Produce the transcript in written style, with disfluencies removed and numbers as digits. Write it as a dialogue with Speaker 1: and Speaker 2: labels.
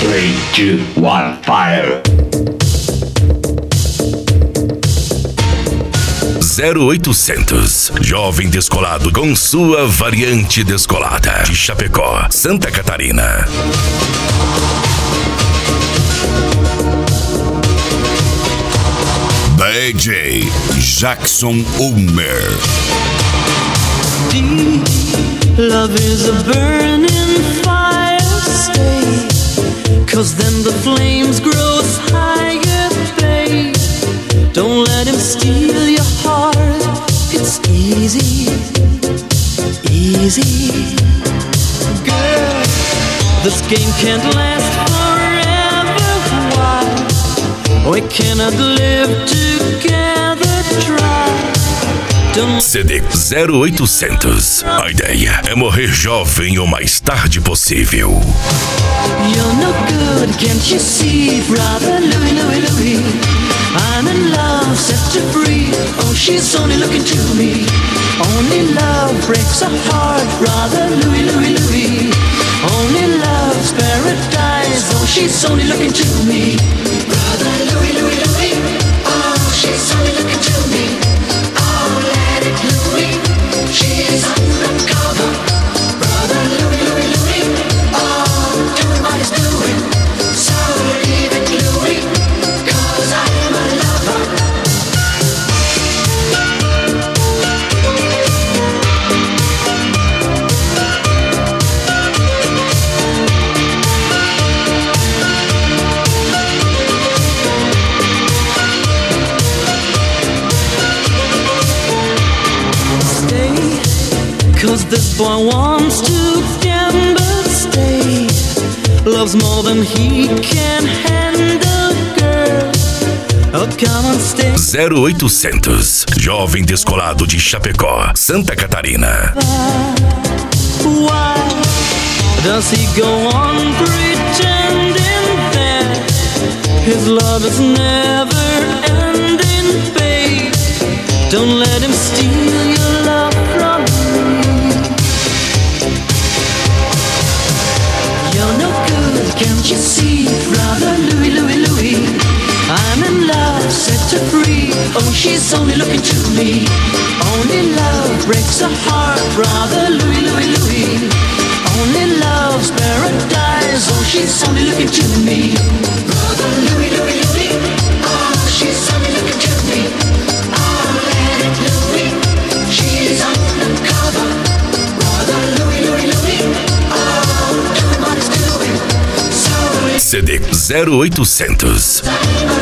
Speaker 1: 3, 2, 1, fire.
Speaker 2: 0800, jovem descolado com sua variante descolada, de Chapecó, Santa Catarina. DJ Jackson Ulmer.
Speaker 3: Deep love is a burning fire, stay, 'cause then the flames grow higher, babe. Don't let him steal your heart, it's easy, easy. Girl, this game can't last forever, why? We cannot live together, try.
Speaker 2: CD 0800. A ideia é morrer jovem o mais tarde possível.
Speaker 3: You're no good, can't you see, brother Louie, Louie, Louie? I'm in love, set her free. Oh, she's only looking to me. Only love breaks a heart, brother Louie, Louie, Louie. Only love's paradise. Oh, she's only looking to me. Brother Louie, Louie, Louie. Oh, she's only looking to me. Oh, let it Louie. She's undercover. Brother Louie, Louie, Louie. Oh, doing what he's doing. So leave it Louie, 'cause I am a lover. Stay, 'cause this boy wants to gamble, stay. Loves more than he can handle, girl. Oh, come on, stay.
Speaker 2: 0800, jovem descolado de Chapecó, Santa Catarina.
Speaker 3: Why does he go on pretending that his love is never ending, babe? Don't let him steal your love from me. You're no good, can't you see, brother Louie, Louie, Louie? I'm in love, set her free. Oh, she's only looking to me. Only love breaks a heart, brother Louie, Louie, Louie. Only love's paradise. Oh, she's only looking to me. Brother Louie, Louie, Louie. Oh, she's only looking to me. Oh, let it Louie. She's undercover. Brother Louie, Louie, Louie. Oh, doing what he's doing. So
Speaker 2: CD 0800.